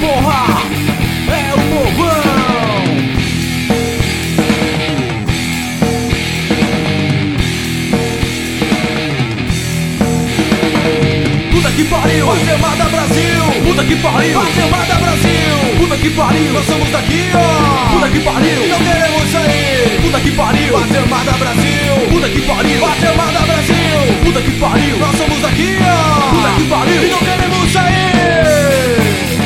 porra, é o povão. Puta que pariu, Guatemala Brasil. Puta que pariu, Guatemala Brasil. Puta que pariu, nós somos daqui, ó. Puta que pariu, não queremos sair. Puta que pariu, Guatemala Brasil. Puta que pariu, Guatemala Brasil. Puta que pariu, nós somos daqui, ó. Puta que pariu, e não queremos sair.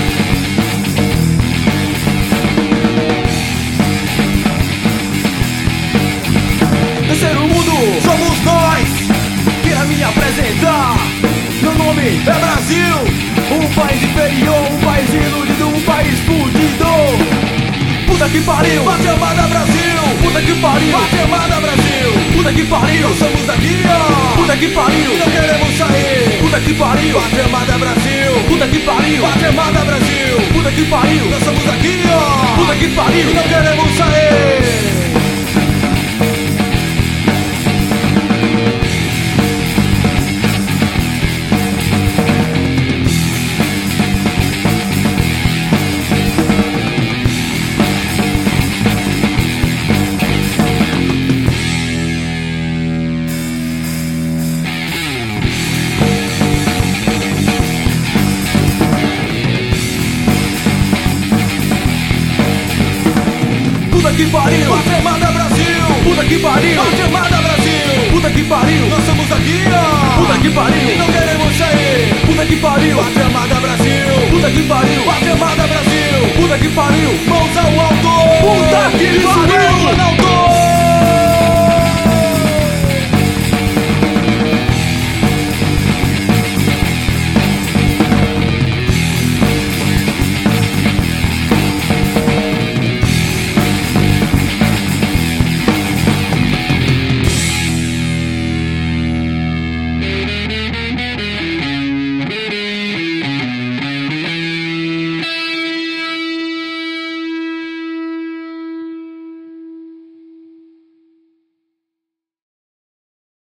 Terceiro mundo, somos nós. Queira me apresentar. Meu nome é Brasil. Um país inferior, um país iludido, um país fudido. Puta que pariu, Guatemala Brasil. Puta que pariu, Guatemala Brasil. Puta que pariu, nós somos daqui, ó. Puta que pariu, e não queremos sair. Puta que pariu, Guatemala Brasil. Puta que pariu, Guatemala Brasil. Puta que pariu, nós somos daqui, ó. Puta que pariu, e não queremos sair. Puta que pariu, Guatemala Brasil. Puta que pariu, Guatemala Brasil. Puta que pariu, nós somos aqui, ó. Puta que pariu, não queremos sair. Puta que pariu, Guatemala Brasil. Puta que pariu, Guatemala Brasil. Puta que pariu, mãos ao alto. Puta que pariu, Ronaldo.